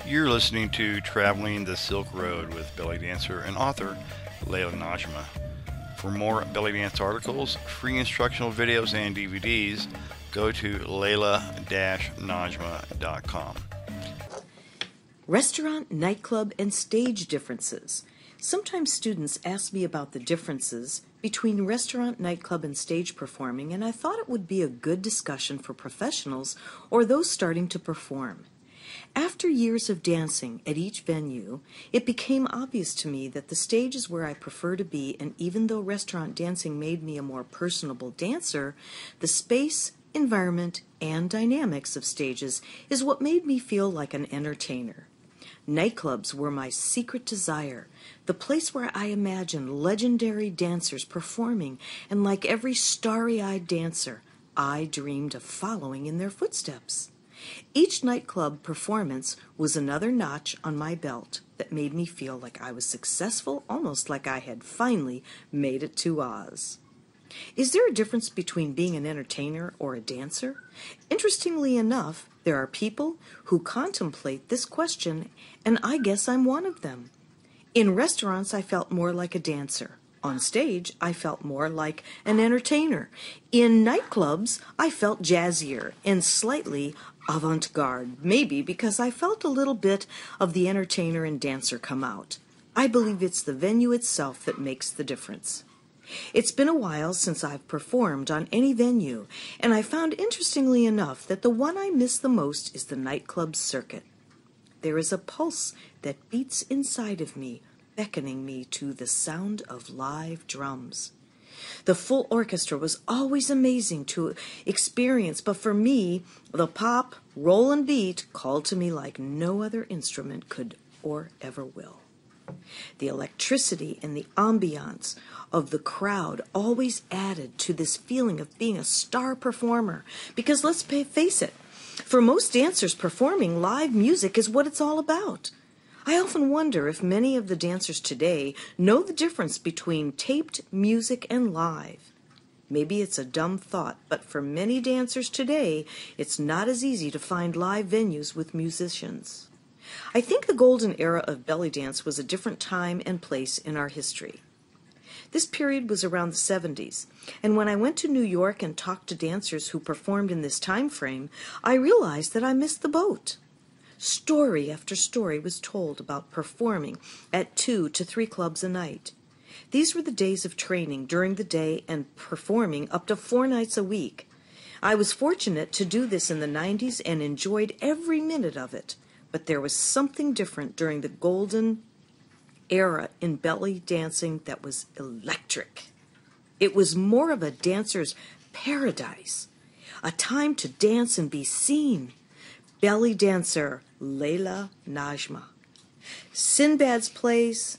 You're listening to Traveling the Silk Road with belly dancer and author Layla Najma. For more belly dance articles, free instructional videos, and DVDs, go to layla-najma.com. Restaurant, nightclub, and stage differences. Sometimes students ask me about the differences between restaurant, nightclub, and stage performing, and I thought it would be a good discussion for professionals or those starting to perform. After years of dancing at each venue, it became obvious to me that the stage is where I prefer to be, and even though restaurant dancing made me a more personable dancer, the space, environment, and dynamics of stages is what made me feel like an entertainer. Nightclubs were my secret desire, the place where I imagined legendary dancers performing, and like every starry-eyed dancer, I dreamed of following in their footsteps. Each nightclub performance was another notch on my belt that made me feel like I was successful, almost like I had finally made it to Oz. Is there a difference between being an entertainer or a dancer? Interestingly enough, there are people who contemplate this question, and I guess I'm one of them. In restaurants, I felt more like a dancer. On stage, I felt more like an entertainer. In nightclubs, I felt jazzier and slightly avant-garde, maybe because I felt a little bit of the entertainer and dancer come out. I believe it's the venue itself that makes the difference. It's been a while since I've performed on any venue, and I found interestingly enough that the one I miss the most is the nightclub circuit. There is a pulse that beats inside of me, beckoning me to the sound of live drums. The full orchestra was always amazing to experience, but for me, the pop, roll, and beat called to me like no other instrument could or ever will. The electricity and the ambiance of the crowd always added to this feeling of being a star performer, because let's face it, for most dancers, performing live music is what it's all about. I often wonder if many of the dancers today know the difference between taped music and live. Maybe it's a dumb thought, but for many dancers today, it's not as easy to find live venues with musicians. I think the golden era of belly dance was a different time and place in our history. This period was around the 70s, and when I went to New York and talked to dancers who performed in this time frame, I realized that I missed the boat. Story after story was told about performing at 2 to 3 clubs a night. These were the days of training during the day and performing up to 4 nights a week. I was fortunate to do this in the 90s and enjoyed every minute of it, but there was something different during the golden era in belly dancing that was electric. It was more of a dancer's paradise, a time to dance and be seen. Belly dancer Layla Najma. Sinbad's Place,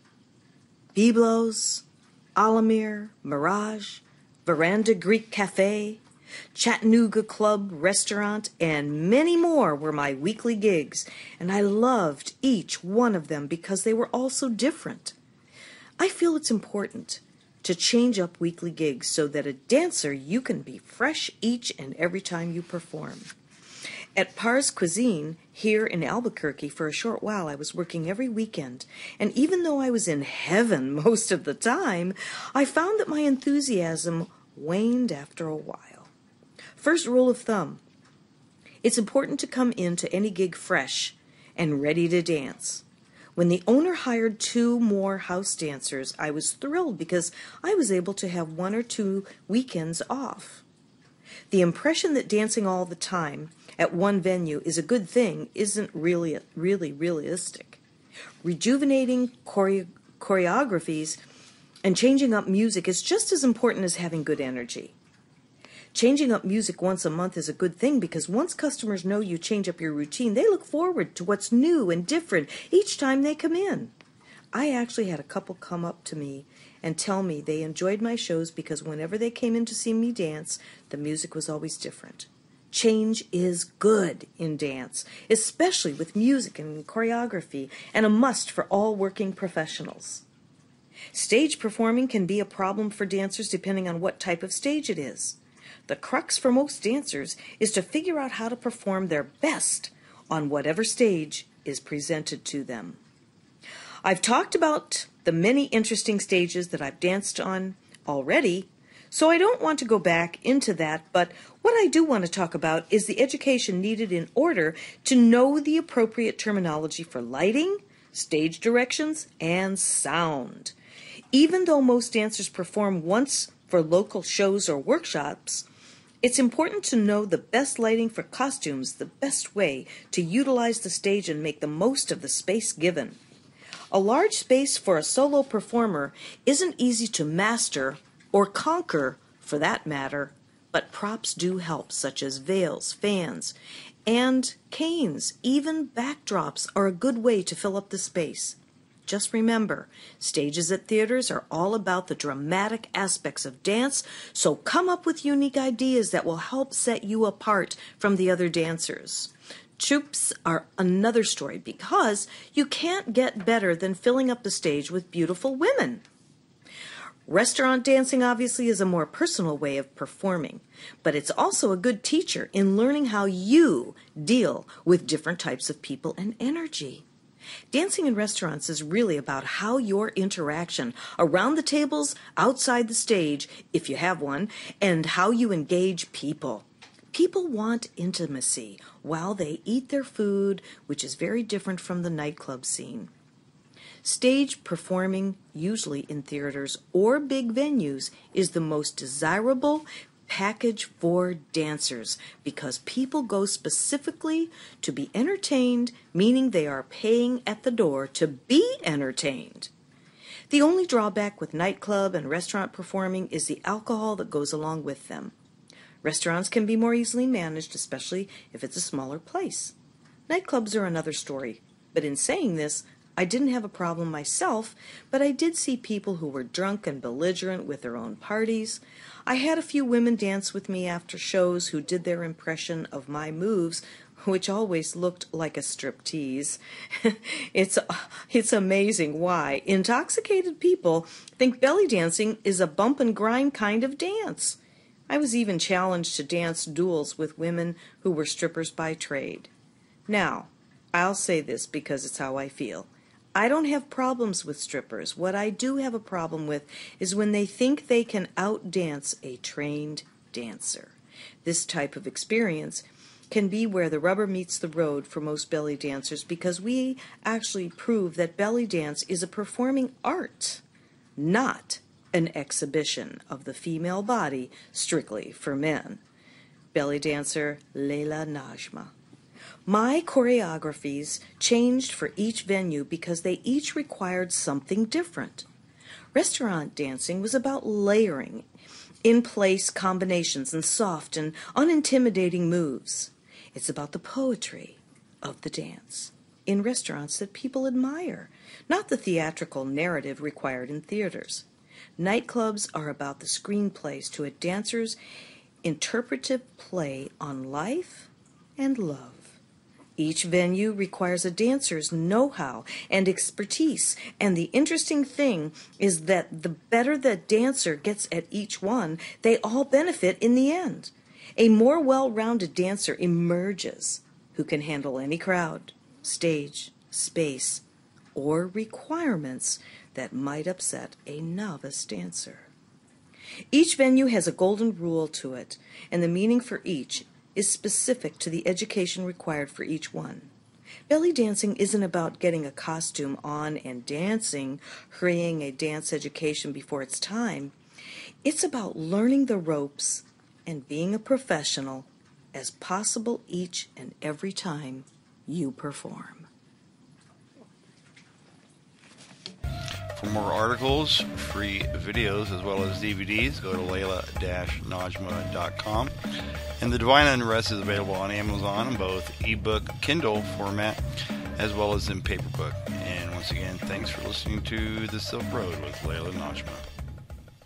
Byblos, Alamir, Mirage, Veranda Greek Cafe, Chattanooga Club Restaurant, and many more were my weekly gigs, and I loved each one of them because they were all so different. I feel it's important to change up weekly gigs so that a dancer, you can be fresh each and every time you perform. At Pars Cuisine, here in Albuquerque, for a short while I was working every weekend, and even though I was in heaven most of the time, I found that my enthusiasm waned after a while. First rule of thumb: it's important to come into any gig fresh and ready to dance. When the owner hired 2 more house dancers, I was thrilled because I was able to have 1 or 2 weekends off. The impression that dancing all the time at one venue is a good thing isn't really realistic. Rejuvenating choreographies and changing up music is just as important as having good energy. Changing up music once a month is a good thing because once customers know you change up your routine, they look forward to what's new and different each time they come in. I actually had a couple come up to me and tell me they enjoyed my shows because whenever they came in to see me dance, the music was always different. Change is good in dance, especially with music and choreography, and a must for all working professionals. Stage performing can be a problem for dancers depending on what type of stage it is. The crux for most dancers is to figure out how to perform their best on whatever stage is presented to them. I've talked about the many interesting stages that I've danced on already, so I don't want to go back into that, but what I do want to talk about is the education needed in order to know the appropriate terminology for lighting, stage directions, and sound. Even though most dancers perform once for local shows or workshops, it's important to know the best lighting for costumes, the best way to utilize the stage and make the most of the space given. A large space for a solo performer isn't easy to master or conquer, for that matter, but props do help, such as veils, fans, and canes. Even backdrops are a good way to fill up the space. Just remember, stages at theaters are all about the dramatic aspects of dance, so come up with unique ideas that will help set you apart from the other dancers. Troupes are another story because you can't get better than filling up the stage with beautiful women. Restaurant dancing obviously is a more personal way of performing, but it's also a good teacher in learning how you deal with different types of people and energy. Dancing in restaurants is really about how your interaction around the tables, outside the stage, if you have one, and how you engage people. People want intimacy while they eat their food, which is very different from the nightclub scene. Stage performing, usually in theaters or big venues, is the most desirable package for dancers because people go specifically to be entertained, meaning they are paying at the door to be entertained. The only drawback with nightclub and restaurant performing is the alcohol that goes along with them. Restaurants can be more easily managed, especially if it's a smaller place. Nightclubs are another story, but in saying this, I didn't have a problem myself, but I did see people who were drunk and belligerent with their own parties. I had a few women dance with me after shows who did their impression of my moves, which always looked like a striptease. It's amazing why intoxicated people think belly dancing is a bump and grind kind of dance. I was even challenged to dance duels with women who were strippers by trade. Now, I'll say this because it's how I feel. I don't have problems with strippers. What I do have a problem with is when they think they can outdance a trained dancer. This type of experience can be where the rubber meets the road for most belly dancers because we actually prove that belly dance is a performing art, not an exhibition of the female body strictly for men. Belly dancer Leila Najma. My choreographies changed for each venue because they each required something different. Restaurant dancing was about layering, in-place combinations and soft and unintimidating moves. It's about the poetry of the dance in restaurants that people admire, not the theatrical narrative required in theaters. Nightclubs are about the screenplays to a dancer's interpretive play on life and love. Each venue requires a dancer's know-how and expertise, and the interesting thing is that the better the dancer gets at each one, they all benefit in the end. A more well-rounded dancer emerges who can handle any crowd, stage, space, or requirements that might upset a novice dancer. Each venue has a golden rule to it, and the meaning for each is specific to the education required for each one. Belly dancing isn't about getting a costume on and dancing, hurrying a dance education before it's time. It's about learning the ropes and being a professional as possible each and every time you perform. For more articles, free videos, as well as DVDs, go to Leila-Najma.com. And The Divine Unrest is available on Amazon in both ebook, Kindle format, as well as in paperback. And once again, thanks for listening to The Silk Road with Leila Najma.